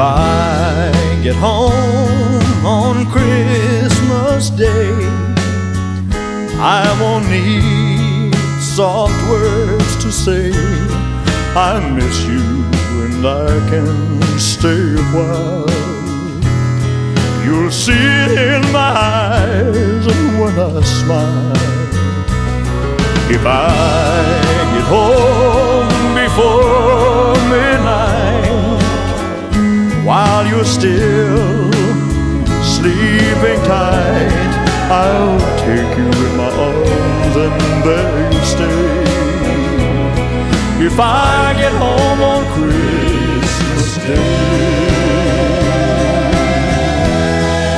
I get home on Christmas Day, I won't need soft words to say. I miss you and I can stay a while. You'll see it in my eyes when I smile. If I get home before midnight, while you're still sleeping tight, I'll take you in my arms and there you stay. If I get home on Christmas Day.